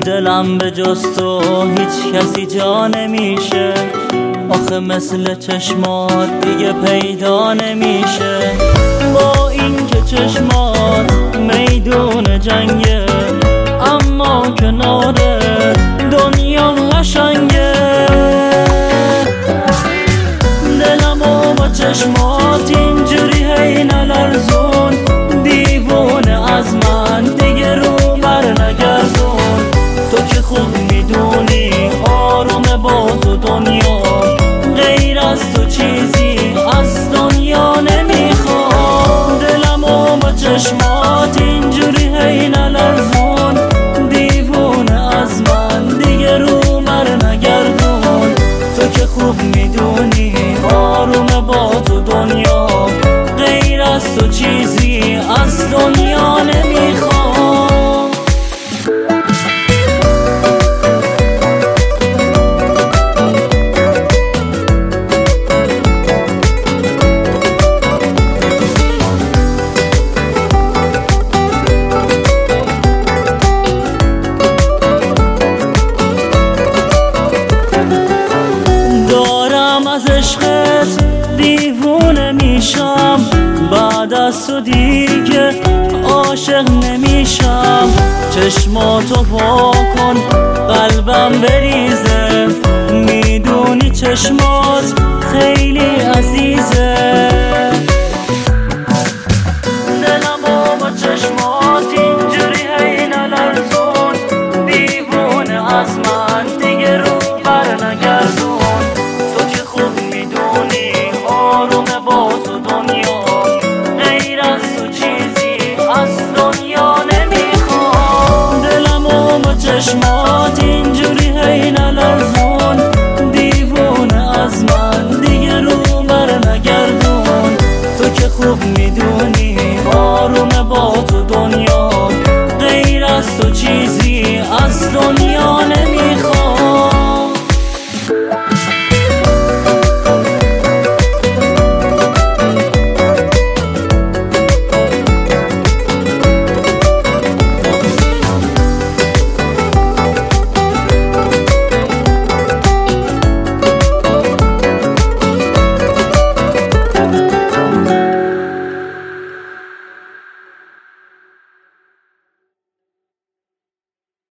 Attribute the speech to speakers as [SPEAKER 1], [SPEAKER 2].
[SPEAKER 1] دلم به جز تو هیچ کسی جا نمیشه، آخه مثل چشمات دیگه پیدا نمیشه. با اینکه چشمات میدون جنگه، اما کناره دنیا قشنگه. دلمو با چشمات اینجوری هی نلرزون، دیوونه از من دیگه رو بر نگردون. تو که خوب میدونی آروم باز و دنیا، غیر از تو چیزی از دنیا نمیخوام. دلمو با چشمات اینجوری هی نلرزون، دیوونه از من دیگه رو بر نگردون. تو که خوب میدونی آروم باز و دنیا، غیر از تو چیزی از دنیا نمیخوام. از عشقت دیوونه میشم، بعد از تو دیگه عاشق نمیشم. چشماتو وا کن قلبم بریزه، میدونی چشمات خیلی عزیزه. دلمو با چشمات اینجوری هی نلرزون، دیوونه از من دیگه رو بر نگردون. آروم باز و دنیا، غیر از تو چیزی از دنیا نمیخوام. دلمو با چشمات اینجوری هی نلرزون، دیوونه از من دیگه رو بر نگردون. تو که خوب میدونی آروم باز و دنیا، غیر از تو چیزی از دنیا نمیخوام.